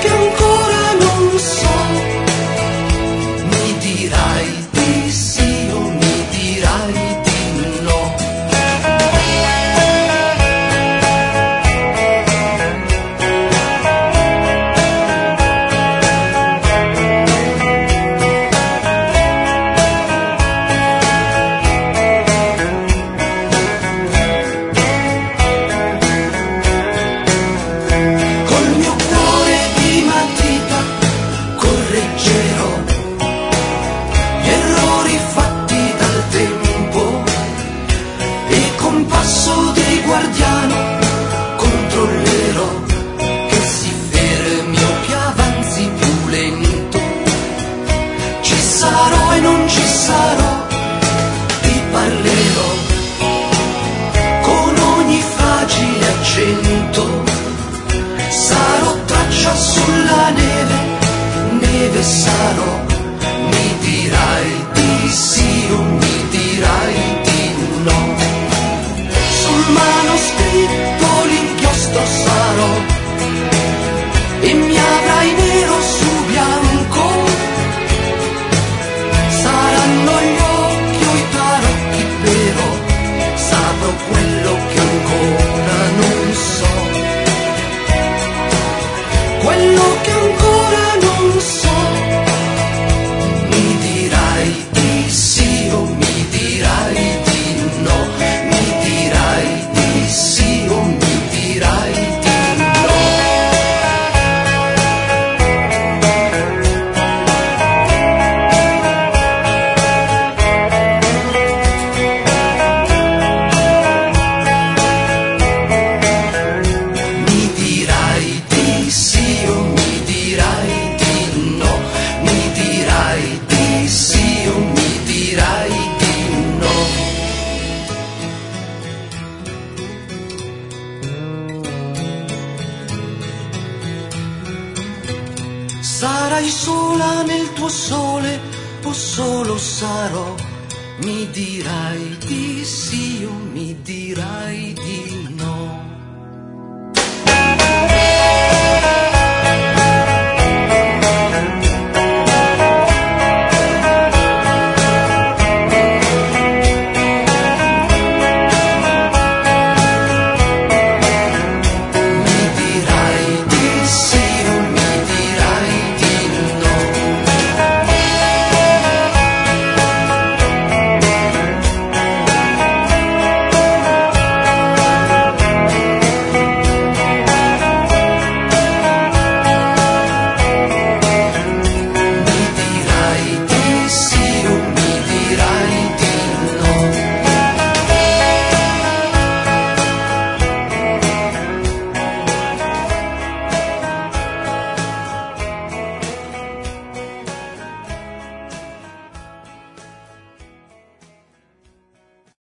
che ancora non so. Mi dirai di sì o mi dirai di no. Col mio cuore di matita correggerò gli errori fatti dal tempo e con passo di guardiano controllerò che si fermi o che avanzi più lento. Ci sarò e non ci sarò, ti parlerò con ogni fragile accento. Sarò traccia sulla neve, neve sarò. Mi dirai di sì o mi dirai di no. Sul manoscritto l'inchiostro sarò e mi avrai nero su bianco. Saranno gli occhi o i tarocchi, però saprò quello che ancora non so. Quello che ancora non so. Mi dirai di sì o mi dirai di no. Mi dirai di sì o mi dirai di no. Mi dirai di sì o mi dirai di no. Mi dirai di sì o mi dirai di no. Sarai sola nel tuo sole o solo sarò. Mi dirai di sì